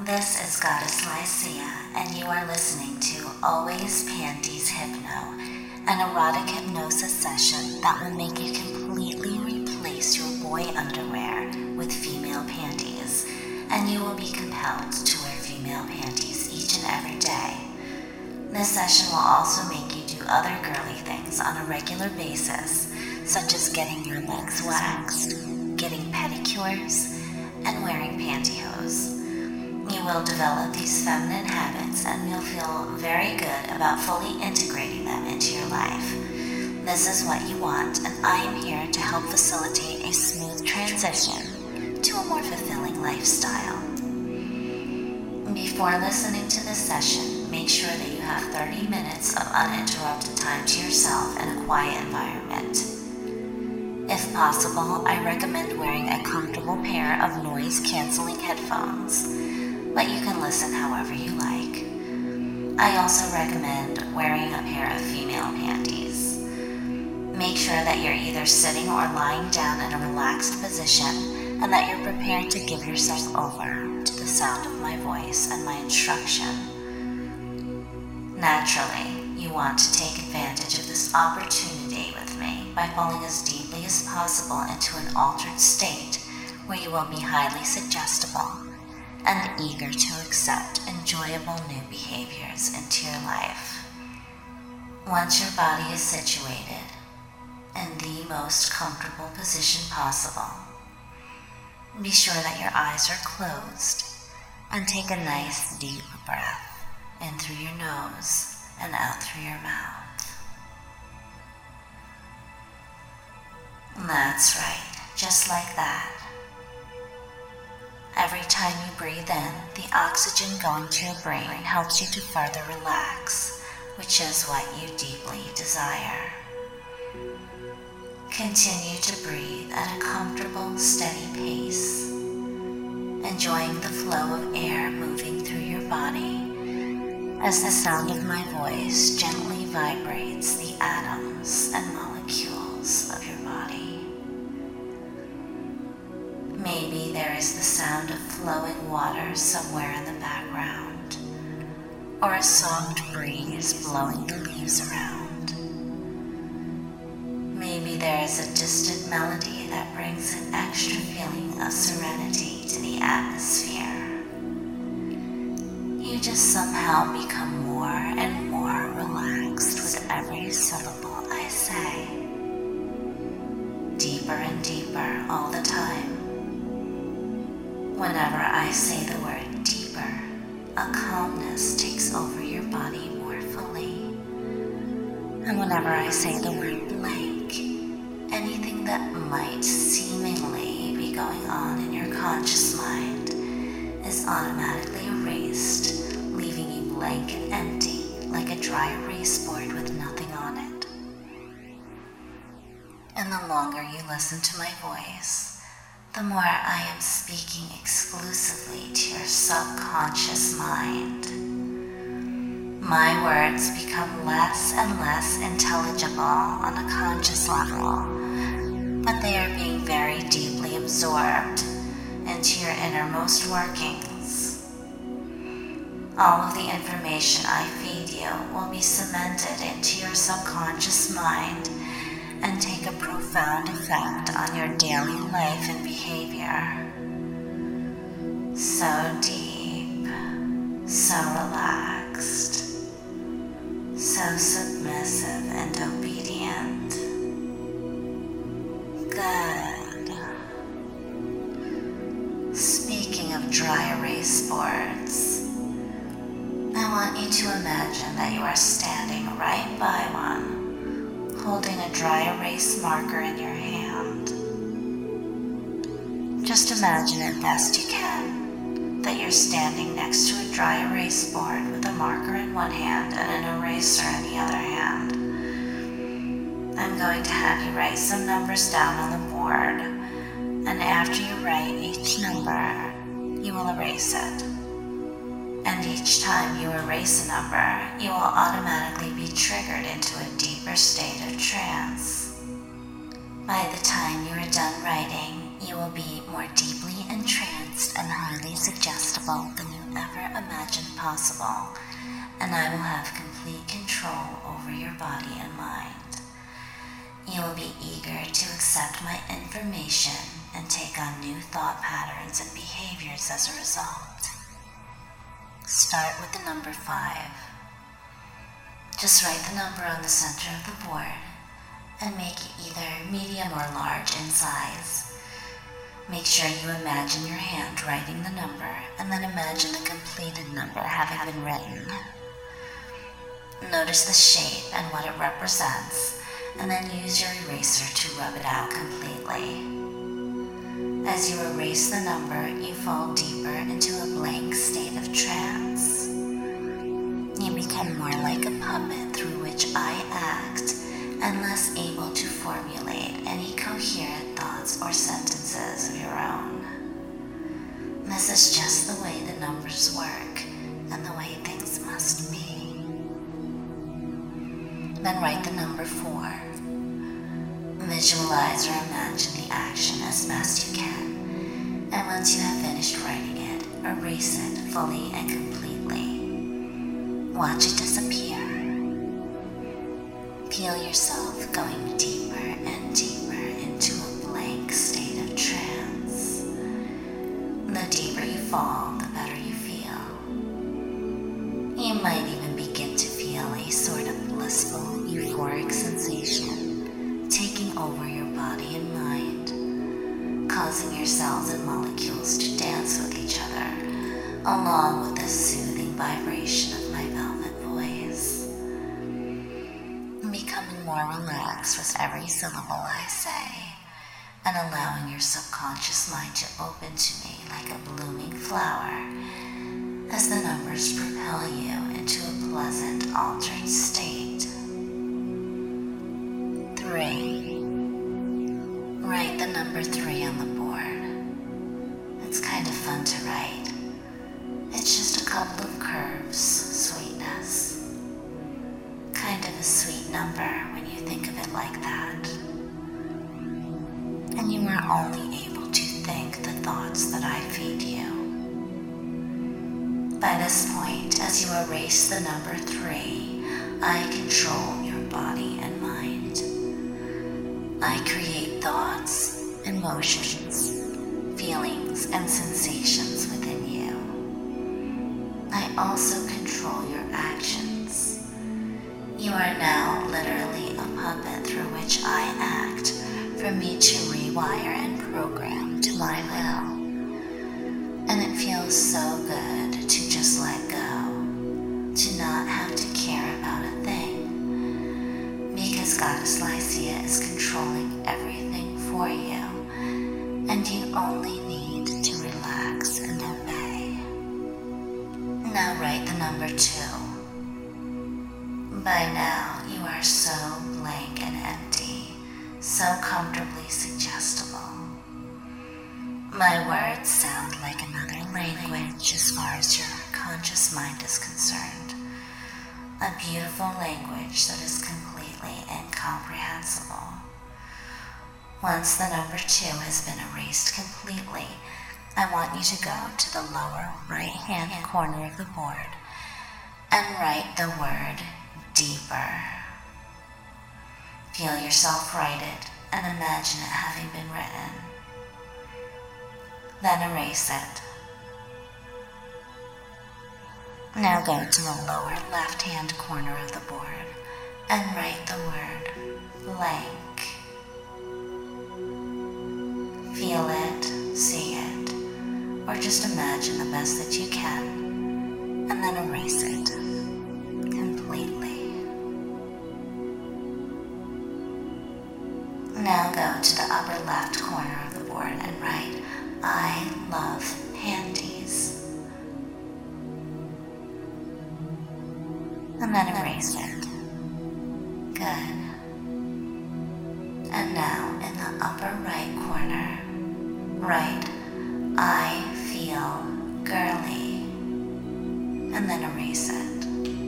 This is Goddess Lycia, and you are listening to Always Panties Hypno, an erotic hypnosis session that will make you completely replace your boy underwear with female panties, and you will be compelled to wear female panties each and every day. This session will also make you do other girly things on a regular basis, such as getting your legs waxed, getting pedicures, and wearing pantyhose. You will develop these feminine habits and you'll feel very good about fully integrating them into your life. This is what you want, and I am here to help facilitate a smooth transition to a more fulfilling lifestyle. Before listening to this session, make sure that you have 30 minutes of uninterrupted time to yourself in a quiet environment. If possible, I recommend wearing a comfortable pair of noise-canceling headphones, but you can listen however you like. I also recommend wearing a pair of female panties. Make sure that you're either sitting or lying down in a relaxed position and that you're prepared to give yourself over to the sound of my voice and my instruction. Naturally, you want to take advantage of this opportunity with me by falling as deeply as possible into an altered state where you will be highly suggestible and eager to accept enjoyable new behaviors into your life. Once your body is situated in the most comfortable position possible, be sure that your eyes are closed and take a nice deep breath in through your nose and out through your mouth. That's right, just like that. Every time you breathe in, the oxygen going to your brain helps you to further relax, which is what you deeply desire. Continue to breathe at a comfortable, steady pace, enjoying the flow of air moving through your body as the sound of my voice gently vibrates the atoms and molecules of your body. Maybe there is the sound of flowing water somewhere in the background, or a soft breeze blowing the leaves around. Maybe there is a distant melody that brings an extra feeling of serenity to the atmosphere. You just somehow become more and more relaxed with every syllable I say. Deeper and deeper all the time. Whenever I say the word deeper, a calmness takes over your body more fully. And whenever I say the word blank, anything that might seemingly be going on in your conscious mind is automatically erased, leaving you blank and empty like a dry erase board with nothing on it. And the longer you listen to my voice, the more I am speaking exclusively to your subconscious mind. My words become less and less intelligible on a conscious level, but they are being very deeply absorbed into your innermost workings. All of the information I feed you will be cemented into your subconscious mind and take a profound effect on your daily life and behavior. So deep, so relaxed, so submissive and obedient. Good. Speaking of dry erase boards, I want you to imagine that you are standing right by one, holding a dry erase marker in your hand. Just imagine it best you can that you're standing next to a dry erase board with a marker in one hand and an eraser in the other hand. I'm going to have you write some numbers down on the board, and after you write each number, you will erase it. And each time you erase a number, you will automatically be triggered into a deeper state of trance. By the time you are done writing, you will be more deeply entranced and highly suggestible than you ever imagined possible, and I will have complete control over your body and mind. You will be eager to accept my information and take on new thought patterns and behaviors as a result. Start with the number 5. Just write the number on the center of the board and make it either medium or large in size. Make sure you imagine your hand writing the number and then imagine the completed number having been written. Notice the shape and what it represents, and then use your eraser to rub it out completely. As you erase the number, you fall deeper into a blank state of trance. You become more like a puppet through which I act and less able to formulate any coherent thoughts or sentences of your own. This is just the way the numbers work and the way things must be. Then write the number 4. Visualize or imagine the action as best you can, and once you have finished writing it, erase it fully and completely. Watch it disappear. Feel yourself going deeper and deeper into a blank state of trance. The deeper you fall, the better you feel. You might even begin to feel a sort of blissful, euphoric sensation taking over your body and mind, causing your cells and molecules to dance with each other, along with the soothing vibration of my velvet voice. Becoming more relaxed with every syllable I say, and allowing your subconscious mind to open to me like a blooming flower, as the numbers propel you into a pleasant, altered state. 3. Write the number 3 on the board. It's kind of fun to write. It's just a couple of curves, sweetness. Kind of a sweet number when you think of it like that. And you are only able to think the thoughts that I feed you. By this point, as you erase the number 3, I control your body and mind. I create thoughts, emotions, feelings, and sensations within you. I also control your actions. You are now literally a puppet through which I act for me to rewire and program to my will. And it feels so good to just let go, to not have to care about a thing, because Goddess Lycia is controlling everything for you, and you only need to relax and obey. Now write the number 2. By now, you are so blank and empty, so comfortably suggestible. My words sound like another language as far as your conscious mind is concerned. A beautiful language that is completely incomprehensible. Once the number 2 has been erased completely, I want you to go to the lower right-hand corner of the board and write the word deeper. Feel yourself write it and imagine it having been written. Then erase it. Now go to the lower left-hand corner of the board and write the word blank. Feel it, see it, or just imagine the best that you can, and then erase it completely. Now go to the upper left corner of the board and write, I love panties. And then erase it. Good. And now in the upper right corner, write, I feel girly. And then erase it.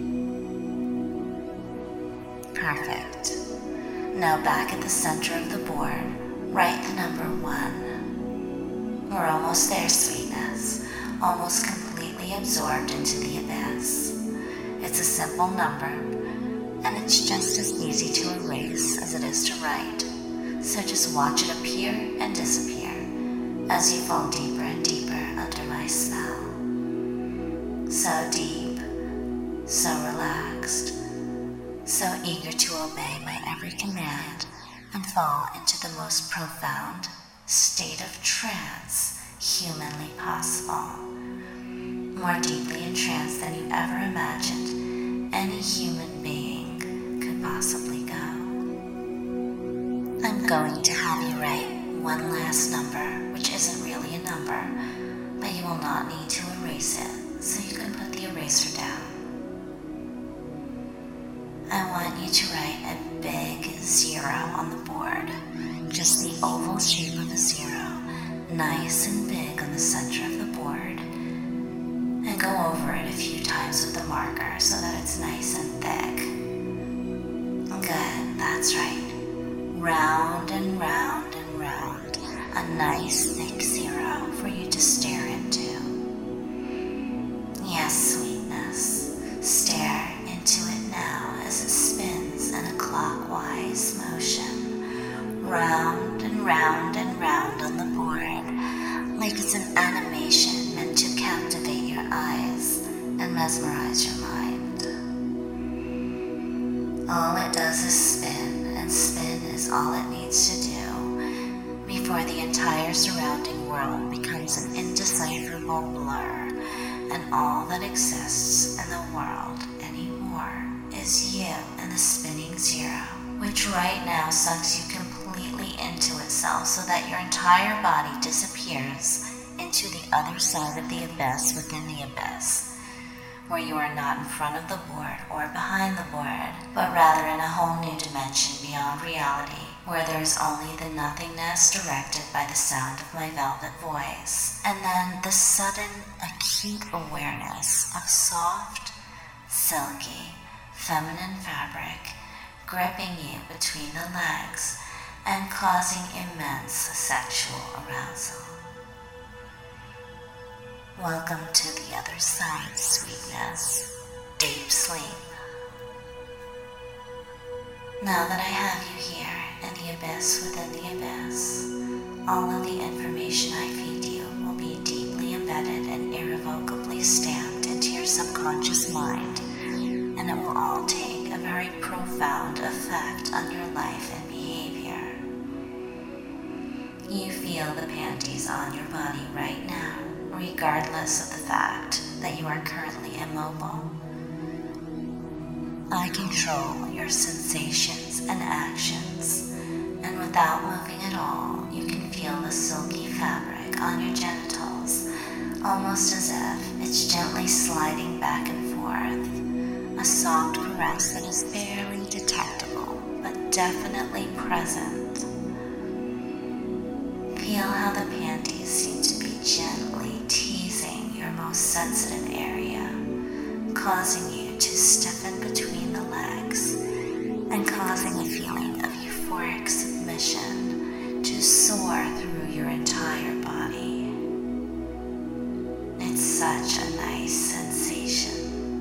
Perfect. Now back at the center of the board, write the number 1. We're almost there, sweetness. almost completely absorbed into the abyss. It's a simple number, and it's just as easy to erase as it is to write. So just watch it appear and disappear as you fall deeper and deeper under my spell. So deep, so relaxed, so eager to obey my every command and fall into the most profound state of trance humanly possible. More deeply entranced than you ever imagined any human being could possibly go. I'm going to have you write one last number, which isn't really a number, but you will not need to erase it, so you can put the eraser down. I want you to write a big 0 on the board, just the oval shape of a 0, nice and big on the center of the board, and go over it a few times with the marker so that it's nice and thick. Good, that's right. Round and round and round, a nice thick 0 for you to stare into. Yes, sweetness, stare into it now as it spins in a clockwise motion, round and round and round on the board, like it's an animation meant to captivate your eyes and mesmerize your mind. All it does is spin, and spin is all it needs to do before the entire surrounding world becomes an indecipherable blur, and all that exists in the world anymore is you and the spinning 0, which right now sucks you completely into itself so that your entire body disappears into the other side of the abyss within the abyss, where you are not in front of the board or behind the board, but rather in a whole new dimension beyond reality, where there is only the nothingness directed by the sound of my velvet voice, and then the sudden, acute awareness of soft, silky, feminine fabric gripping you between the legs and causing immense sexual arousal. Welcome to the other side, sweetness. Deep sleep. Now that I have you here in the abyss within the abyss, all of the information I feed you will be deeply embedded and irrevocably stamped into your subconscious mind, and it will all take a very profound effect on your life and behavior. You feel the panties on your body right now, regardless of the fact that you are currently immobile. I control your sensations and actions, and without moving at all, you can feel the silky fabric on your genitals, almost as if it's gently sliding back and forth, a soft caress that is barely detectable, but definitely present. Feel how the panties seem to be gently teasing your most sensitive area, causing you to stiffen between the legs and causing a feeling of euphoric submission to soar through your entire body. It's such a nice sensation.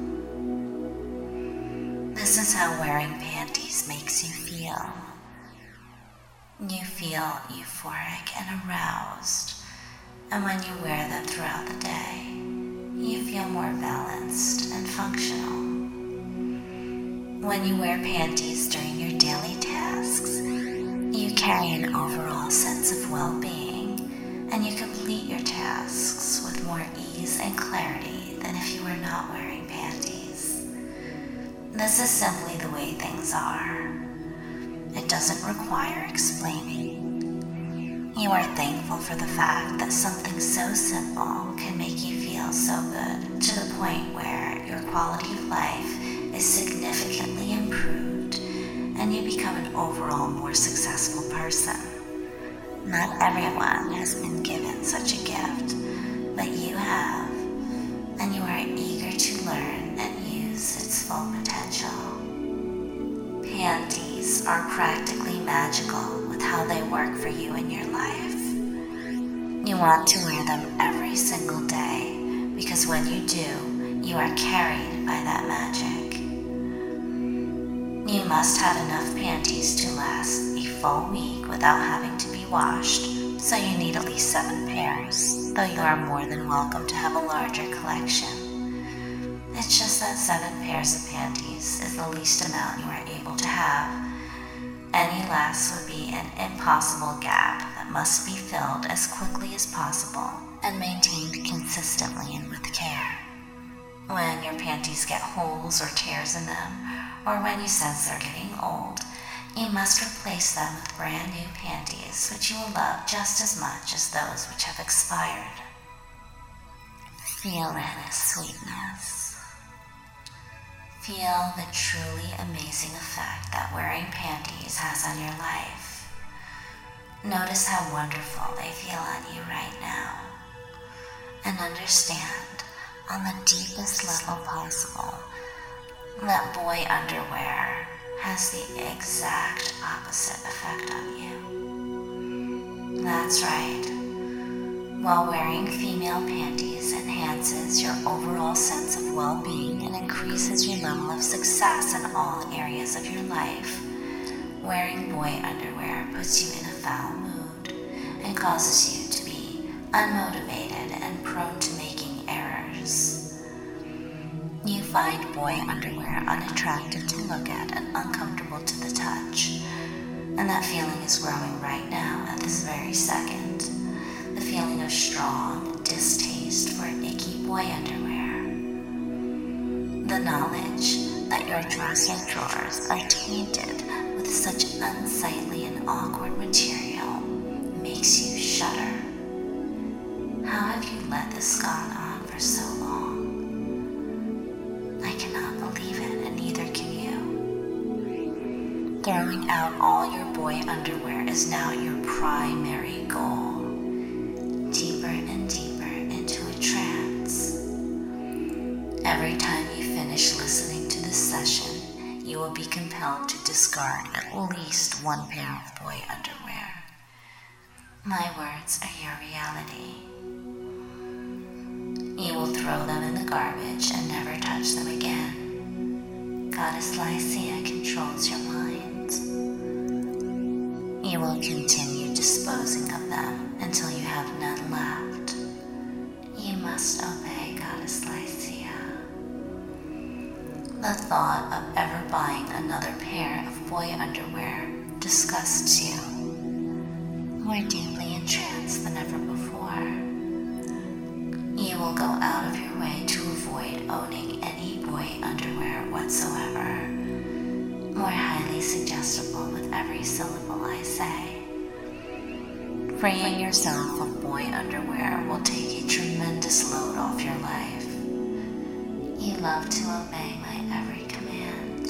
This is how wearing panties makes you feel. You feel euphoric and aroused, and when you wear them throughout the day, you feel more balanced and functional. When you wear panties during your daily tasks, you carry an overall sense of well-being, and you complete your tasks with more ease and clarity than if you were not wearing panties. This is simply the way things are. It doesn't require explaining. You are thankful for the fact that something so simple can make you feel so good, to the point where your quality of life is significantly improved and you become an overall more successful person. Not everyone has been given such a gift, but you have, and you are eager to learn and use its full potential. Panties are practically magical with how they work for you in your life. You want to wear them every single day because when you do, you are carried by that magic. You must have enough panties to last a full week without having to be washed, so you need at least 7 pairs, though you are more than welcome to have a larger collection. It's just that 7 pairs of panties is the least amount you are able to have. Any less would be an impossible gap that must be filled as quickly as possible and maintained consistently and with care. When your panties get holes or tears in them, or when you sense they're getting old, you must replace them with brand new panties which you will love just as much as those which have expired. Feel in sweetness. Feel the truly amazing effect that wearing panties has on your life. Notice how wonderful they feel on you right now. And understand, on the deepest level possible, that boy underwear has the exact opposite effect on you. That's right. While wearing female panties enhances your overall sense of well-being and increases your level of success in all areas of your life, wearing boy underwear puts you in a foul mood and causes you to be unmotivated and prone to making errors. You find boy underwear unattractive to look at and uncomfortable to the touch, and that feeling is growing right now at this very second. The feeling of strong distaste for icky boy underwear. The knowledge that your dresser drawers are tainted with such unsightly and awkward material makes you shudder. How have you let this go on for so long? I cannot believe it, and neither can you. Throwing out all your boy underwear is now your primary goal. Deeper and deeper into a trance. Every time you finish listening to this session, you will be compelled to discard at least 1 pair of boy underwear. My words are your reality. You will throw them in the garbage and never touch them again. Goddess Lycia controls your mind. You will continue disposing of them until you have none left. You must obey Goddess Lycia. The thought of ever buying another pair of boy underwear disgusts you. More deeply entranced than ever before. You will go out of your way to avoid owning any boy underwear whatsoever. More highly suggestible with every syllable I say. Freeing yourself of boy underwear will take a tremendous load off your life. You love to obey my every command.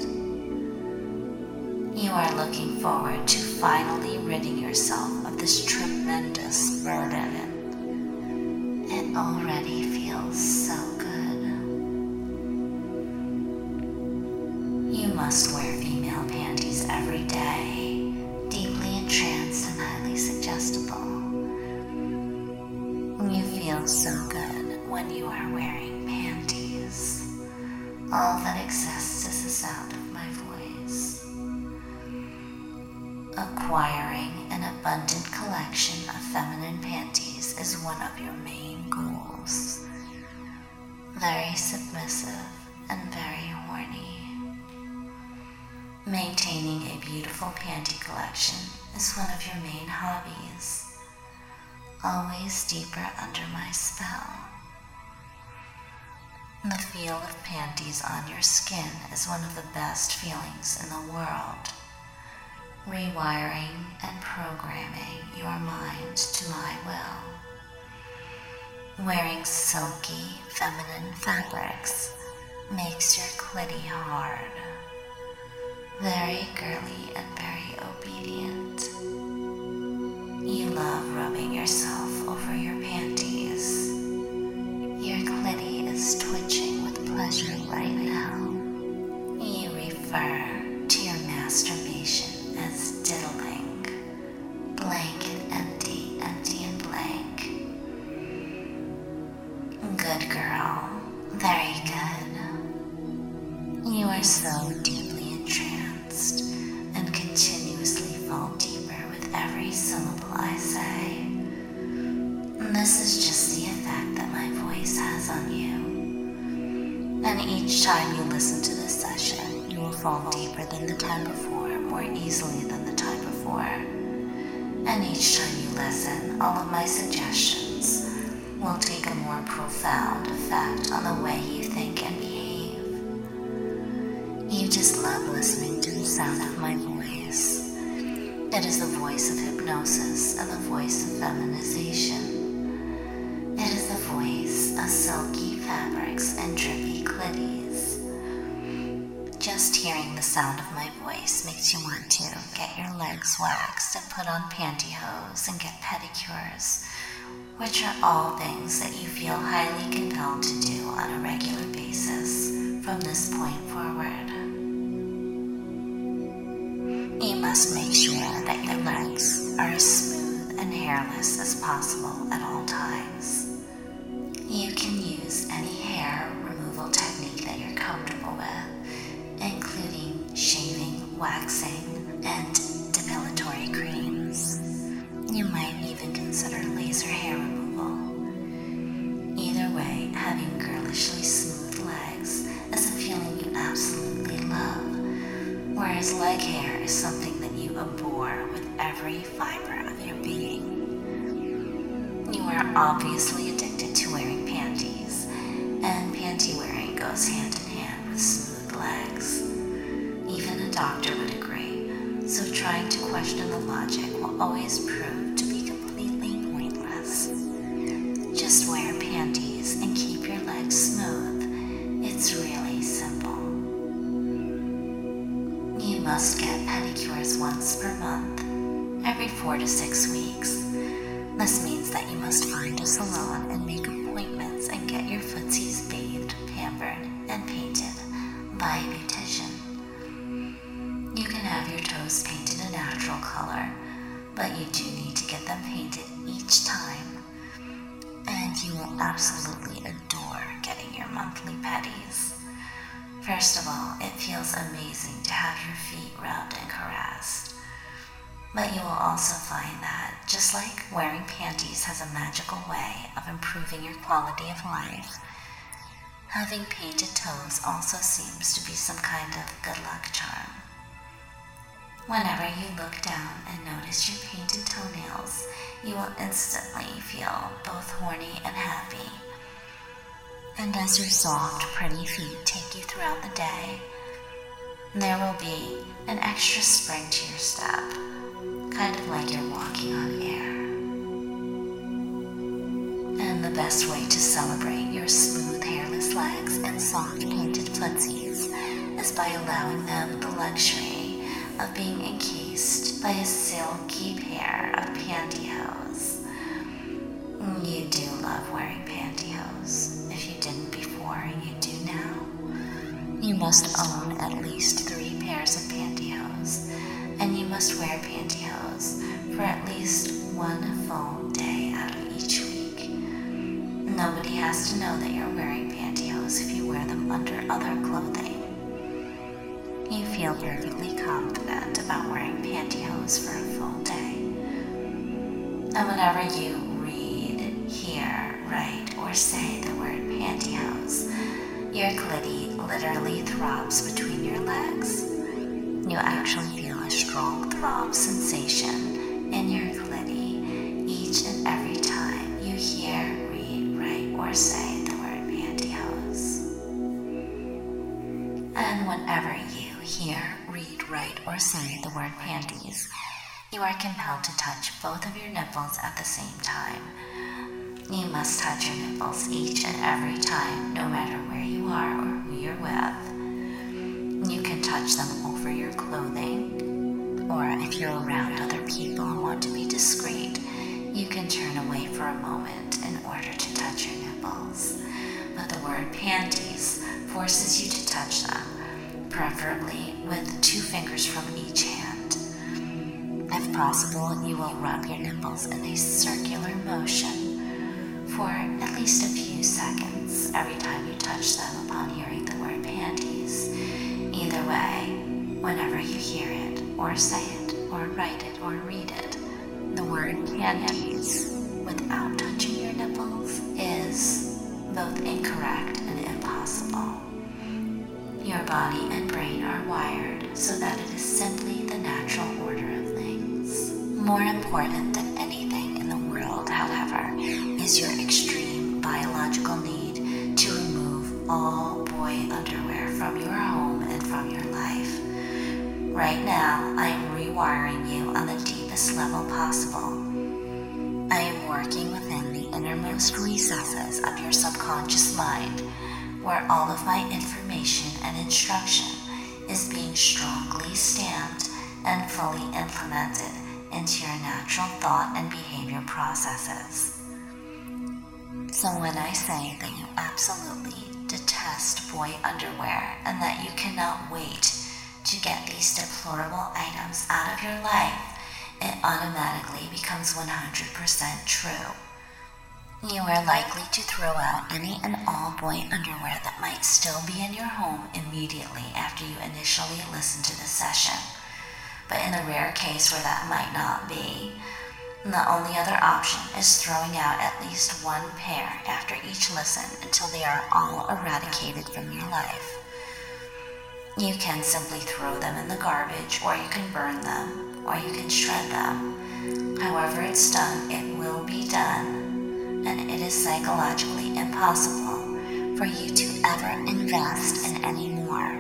You are looking forward to finally ridding yourself of this tremendous burden. It already feels so good. You must wear female panties every day, deeply entranced and highly suggestible. You feel so good when you are wearing panties. All that exists is the sound of my voice. Acquiring an abundant collection of feminine panties is one of your main goals. Very submissive and very horny. Maintaining a beautiful panty collection is one of your main hobbies. Always deeper under my spell. The feel of panties on your skin is one of the best feelings in the world. Rewiring and programming your mind to my will. Wearing silky, feminine fabrics makes your clitty hard. Very girly and very obedient. You love rubbing yourself over your panties. Your clitty is twitching with pleasure right now. You refer to your masturbation as diddling. Blank and empty, empty and blank. Good girl. are so deeply entranced and continuously fall deeper with every syllable I say. And this is just the effect that my voice has on you. And each time you listen to this session, you will fall deeper than the time before, more easily than the time before. And each time you listen, all of my suggestions will take a more profound effect on the way you think and behave. You just love listening to the sound of my voice. It is the voice of hypnosis and the voice of feminization. It is the voice of silky fabrics and drippy clitties. Just hearing the sound of my voice makes you want to get your legs waxed and put on pantyhose and get pedicures, which are all things that you feel highly compelled to do on a regular basis from this point forward. You must make sure that your legs are as smooth and hairless as possible at all times. You can use any hair removal technique that you're comfortable with, including shaving, waxing, and depilatory creams. You might even consider laser hair removal. Either way, having girlishly smooth legs is a feeling you absolutely love, whereas leg hair is something that you abhor with every fiber of your being. You are obviously addicted to wearing panties, and panty wearing goes hand in hand with smooth legs. Even a doctor would agree, so trying to question the logic will always prove to be completely pointless. Just wear panties and keep your legs smooth. It's really simple. You must get pedicures once per month, every 4 to 6 weeks. This means that you must find a salon and make appointments and get your footsies bathed, pampered, and painted by a beautician. You can have your toes painted a natural color, but you do need to get them painted each time. And you will absolutely adore getting your monthly pedis. First of all, it feels amazing to have your feet rubbed and caressed. But you will also find that, just like wearing panties has a magical way of improving your quality of life, having painted toes also seems to be some kind of good luck charm. Whenever you look down and notice your painted toenails, you will instantly feel both horny and happy. And as your soft, pretty feet take you throughout the day, there will be an extra spring to your step, kind of like you're walking on air. And the best way to celebrate your smooth, hairless legs and soft, painted footsies is by allowing them the luxury of being encased by a silky pair of pantyhose. You do love wearing pantyhose. If you didn't before, you do now. You must own at least 3 pairs of pantyhose, and you must wear pantyhose for at least 1 full day out of each week. Nobody has to know that you're wearing pantyhose if you wear them under other clothing. You feel perfectly confident about wearing pantyhose for a full day. And whenever you read, hear, write, or say the word pantyhose, your clitty literally throbs between your legs. You actually feel a strong throb sensation in your clitty each and every time you hear, read, write, or say the word pantyhose. And whenever you hear, read, write, or say the word panties, you are compelled to touch both of your nipples at the same time. You must touch your nipples each and every time, no matter where you are or who you're with. You can touch them over your clothing, or if you're around other people and want to be discreet, you can turn away for a moment in order to touch your nipples. But the word panties forces you to touch them, preferably with 2 fingers from each hand. If possible, you will rub your nipples in a circular motion for at least a few seconds every time you touch them upon hearing the word panties, hear it, or say it, or write it, or read it. The word panties without touching your nipples is both incorrect and impossible. Your body and brain are wired so that it is simply the natural order of things. More important than anything in the world, however, is your extreme biological need to remove all boy underwear from your home and from your life. Right now, I am rewiring you on the deepest level possible. I am working within the innermost recesses of your subconscious mind, where all of my information and instruction is being strongly stamped and fully implemented into your natural thought and behavior processes. So when I say that you absolutely detest boy underwear and that you cannot wait to get these deplorable items out of your life, it automatically becomes 100% true. You are likely to throw out any and all boy underwear that might still be in your home immediately after you initially listen to the session. But in the rare case where that might not be, the only other option is throwing out at least one pair after each listen until they are all eradicated from your life. You can simply throw them in the garbage, or you can burn them, or you can shred them. However it's done, it will be done, and it is psychologically impossible for you to ever invest in any more.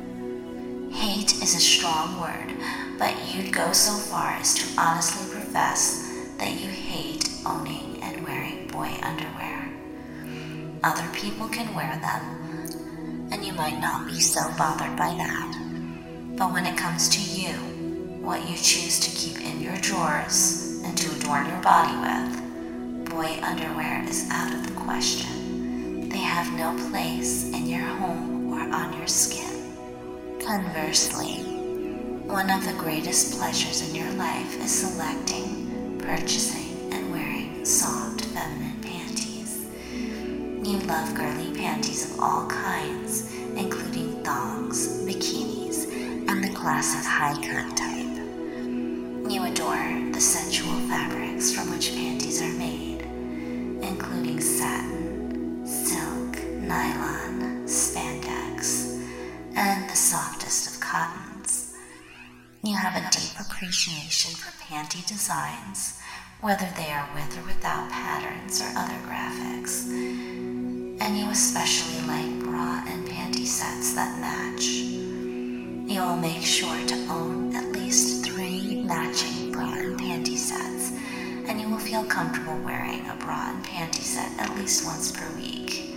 Hate is a strong word, but you'd go so far as to honestly profess that you hate owning and wearing boy underwear. Other people can wear them, and you might not be so bothered by that. But when it comes to you, what you choose to keep in your drawers and to adorn your body with, boy underwear is out of the question. They have no place in your home or on your skin. Conversely, one of the greatest pleasures in your life is selecting, purchasing, and wearing soft feminine panties. You love girly panties of all kinds, including thongs, bikinis, and the classic high-cut type. You adore the sensual fabrics from which panties are made, including satin, silk, nylon, spandex, and the softest of cottons. You have a deep appreciation for panty designs, whether they are with or without patterns or other graphics. And you especially like bra and panty sets that match. You will make sure to own at least 3 matching bra and panty sets, and you will feel comfortable wearing a bra and panty set at least once per week.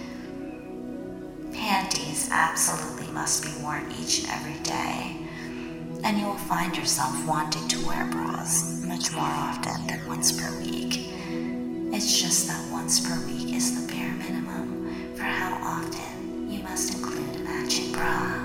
Panties absolutely must be worn each and every day, and you will find yourself wanting to wear bras much more often than once per week. It's just that once per week is the bare minimum for how often you must include a matching bra.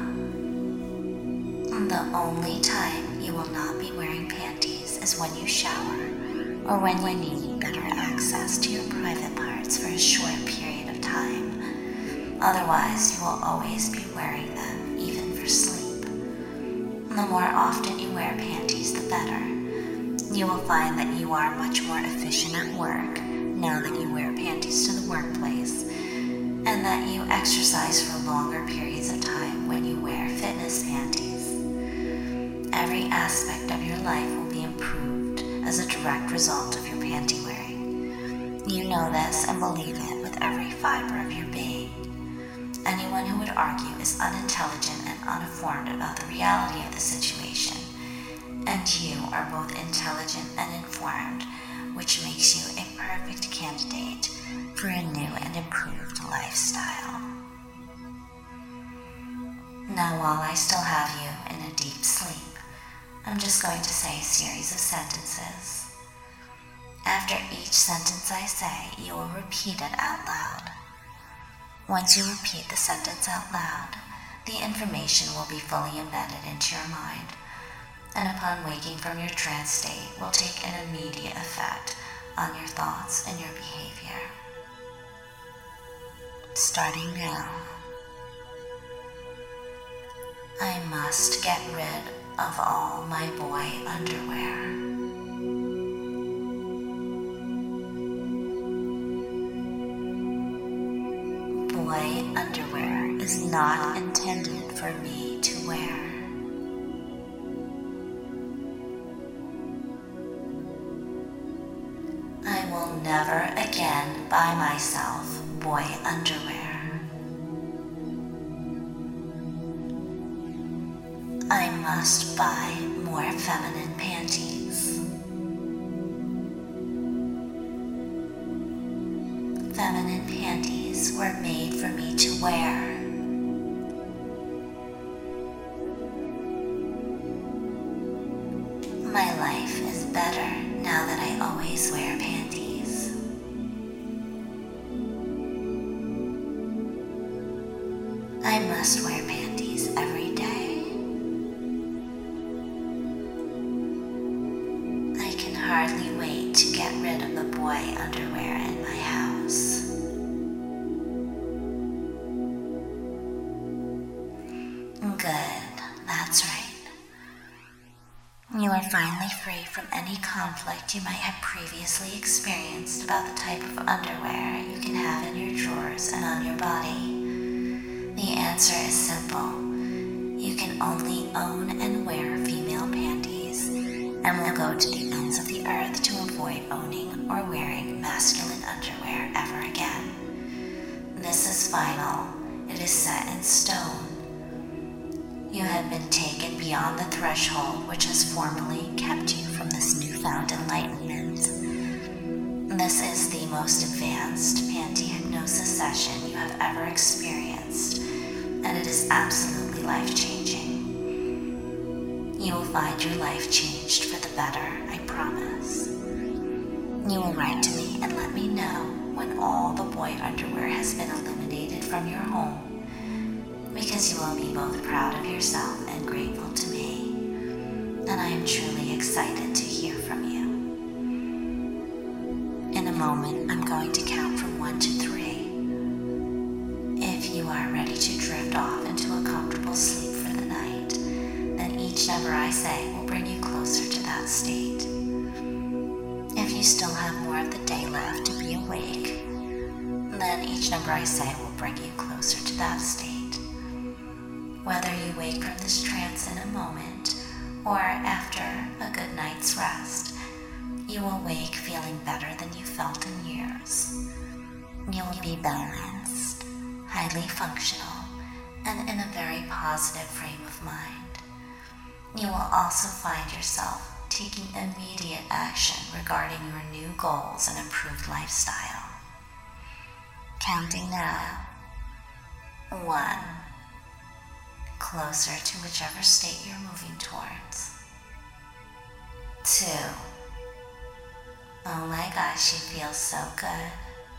The only time you will not be wearing panties is when you shower, or when you need better access to your private parts for a short period of time. Otherwise, you will always be wearing them, even for sleep. The more often you wear panties, the better. You will find that you are much more efficient at work now that you wear panties to the workplace, and that you exercise for longer periods of time when you wear fitness panties. Every aspect of your life will be improved as a direct result of your panty wearing. You know this and believe it with every fiber of your being. Anyone who would argue is unintelligent and uninformed about the reality of the situation, and you are both intelligent and informed, which makes you a perfect candidate for a new and improved lifestyle. Now, while I still have you in a deep sleep, I'm just going to say a series of sentences. After each sentence I say, you will repeat it out loud. Once you repeat the sentence out loud, the information will be fully embedded into your mind, and upon waking from your trance state will take an immediate effect on your thoughts and your behavior. Starting now. I must get rid of all my boy underwear. Boy underwear is not intended for me to wear. I will never again buy myself boy underwear. I must buy more feminine panties. Feminine panties were made for me to wear. My life is better now that I always wear panties. I must wear panties every day. I can hardly wait to get rid of the boy underwear in my house. Good, that's right. You are finally free from any conflict you might have previously experienced about the type of underwear you can have in your drawers and on your body. The answer is simple. You can only own and wear female panties, and will go to the ends of the earth to avoid owning or wearing masculine underwear ever again. This is final. It is set in stone. You have been taken beyond the threshold which has formerly kept you from this newfound enlightenment. This is the most advanced panty hypnosis session you have ever experienced, and it is absolutely life-changing. You will find your life changed for the better, I promise. You will write to me and let me know when all the boy underwear has been eliminated from your home, because you will be both proud of yourself and grateful to me, and I am truly excited to hear from you. In a moment, I'm going to count from 1 to 3. If you are ready to drift off into a comfortable sleep for the night, then each number I say will bring you closer to that state. If you still have more of the day left to be awake, then each number I say will bring you closer to that state. Whether you wake from this trance in a moment or after a good night's rest, you will wake feeling better than you felt in years. You will be balanced, highly functional, and in a very positive frame of mind. You will also find yourself taking immediate action regarding your new goals and improved lifestyle. Counting now. 1. Closer to whichever state you're moving towards. 2. Oh my gosh, you feel so good.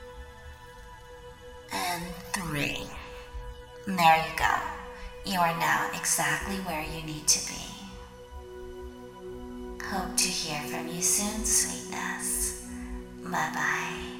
And 3. There you go. You are now exactly where you need to be. Hope to hear from you soon, sweetness. Bye-bye.